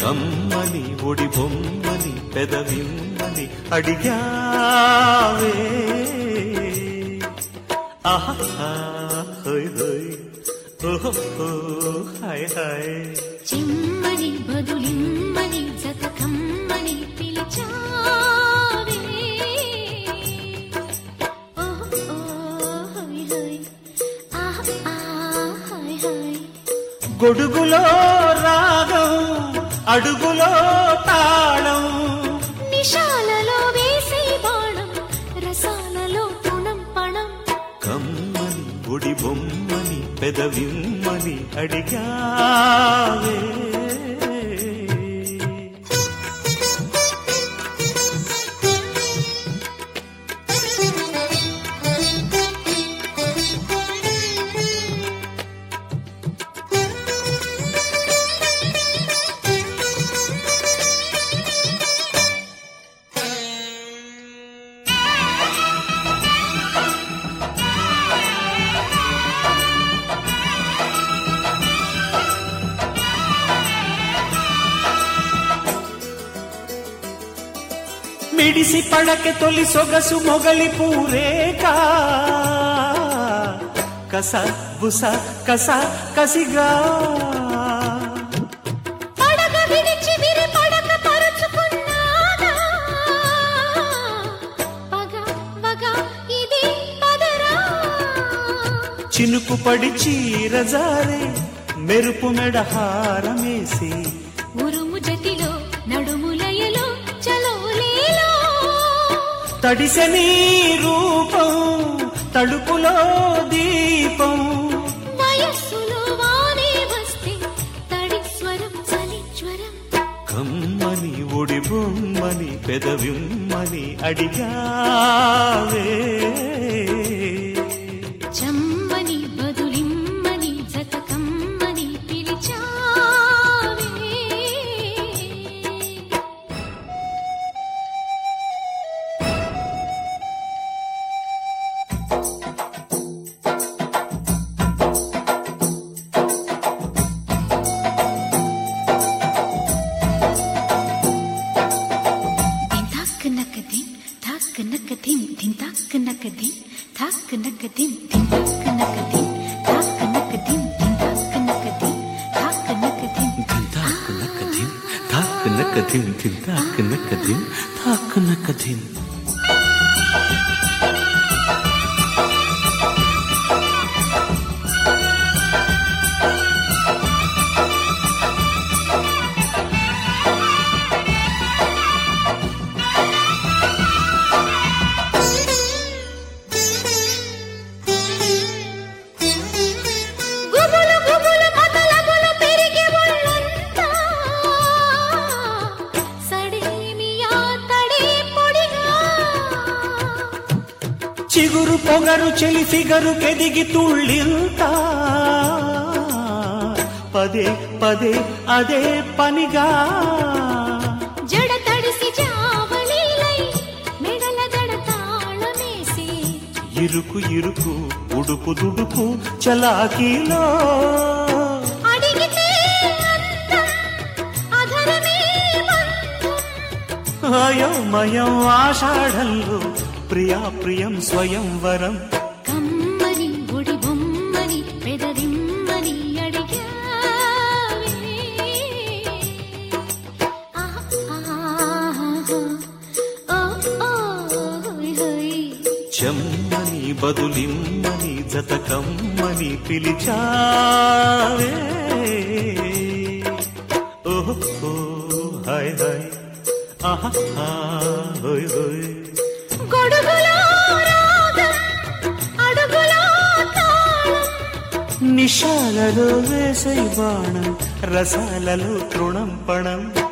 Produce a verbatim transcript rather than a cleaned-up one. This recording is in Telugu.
కమ్మని ఒడి బొమ్మని పెదవిమ్మని అడిగావే ఆహా హోయ్ హోయ్ ఓహో హాయ్ హాయ్ చిమ్మని బదులిమ్మని జత కమ్మని పిలిచావే ఓహో హోయ్ హోయ్ ఆహా హాయ్ హాయ్ గొడుగులో రాగం అడుగులో తాళం నిశాలలో వేసే బాణం రసాలలో పుణం పణం కమ్మని ఒడి బొమ్మని పెదవిమ్మని అడిగావే మిడిసి పడకె తొలి సొగసు మొగలి పూరేకా కస బుస కస కసిగా పడగ విడిచి విరి పడక పరుచుకున్నానా పగ వగ ఇది పదరా చినుకు పడి చీరజారే మెరుపు మెడహారమేసి ఉరుము జతిలో నడుములయలో చలోలేలో తడిసె నీ రూపం తడుపులో దీపం వయస్సులో వానే వస్తే తడి స్వరం చలి జ్వరం కమ్మని ఒడి బొమ్మని పెదవిమ్మని అడిగావే చమ్మని బదులిమ్మని జత కమ్మని పిలిచావే ధిం ధింతాక్ నకదిం థాక్ నకదిం ధింతాక్ నకదిం థాక్ నకదిం ధింతాక్ నకదిం థాక్ నకదిం ధింతాక్ నకదిం థాక్ నకదిం ధింతాక్ నకదిం థాక్ నకదిం చిగురు పొగరు చెలి ఫిగరు కెదిగి తుళ్ళింత పదే పదే అదే పనిగా జడ తడిసి జావళీలై మెడల దడ తాళమేసి ఇరుకు ఇరుకు ఉడుకు దుడుకు చలాకీలో అడిగితే అందం అధరమే బంధం అయోమయం ఆషాఢంలో ప్రియా ప్రియం స్వయంవరం కమ్మని ఒడి బొమ్మని పెదవిమ్మని అడిగావే చెమ్మని బదులిమ్మని జత కమ్మని పిలిచావే ఓహో హాయ్ హాయ్ ఆహా హోయ్ హోయ్ గొడుగులో రాగం అడుగులో తాళం నిశాలలో వేసై బాణం రసాలలో తృణం పణం